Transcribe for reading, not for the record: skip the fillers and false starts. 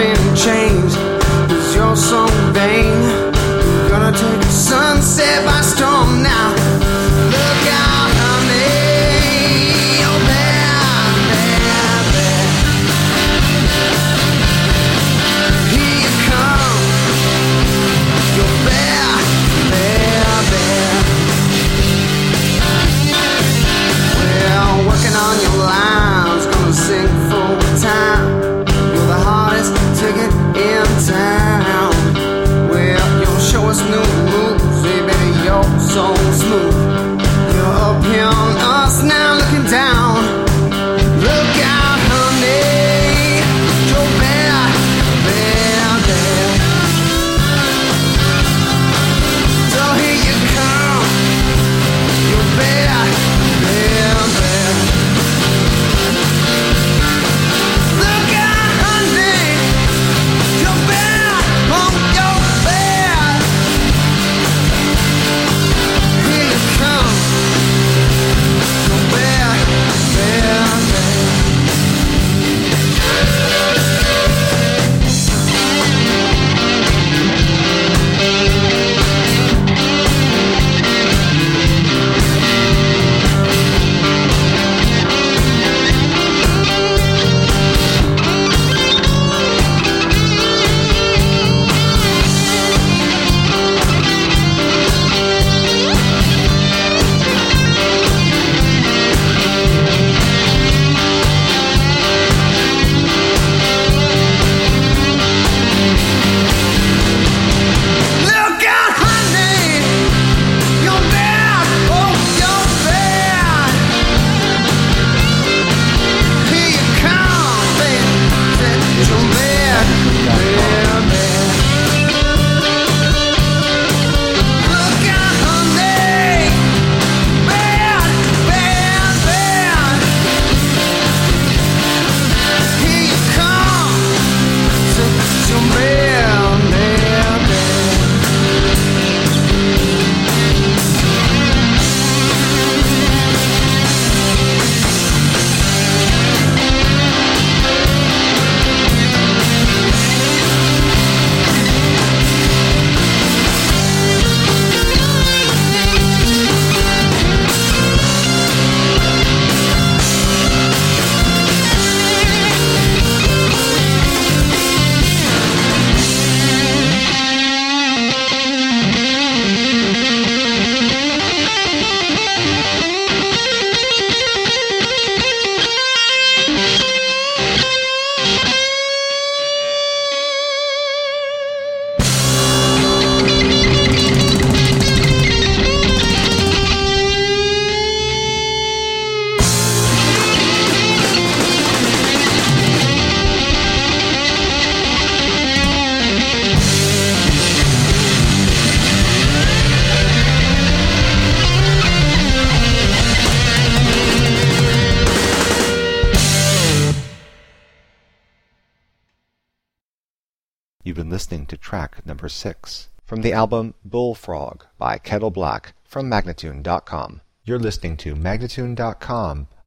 been changed, 'cause you're so vain. You're gonna take the sunset by storm now. Look out, honey, oh bad, bad, bad. Here you come, you're bad, bad, bad. Well, working on your lines, gonna sing full time. You're the hardest ticket in town. Well, you'll show us new moves, hey baby, you're so smooth. You're up here on us now, looking down. Look out, honey, you're bad, bad, bad. So here you come, you're bad, bad, bad. Look out, honey, you're bad, oh, you're bad. Here you come, you're bad, bad, bad. Look out, honey, you're bad, oh, you're bad. Here you come, baby, you're bad, bad, bad. Look out, honey, bad, bad, bad. Here you come, you're bad, bad, bad. You've been listening to track number 6 from the album Bullfrog by Kettle Black from Magnatune.com. You're listening to Magnatune.com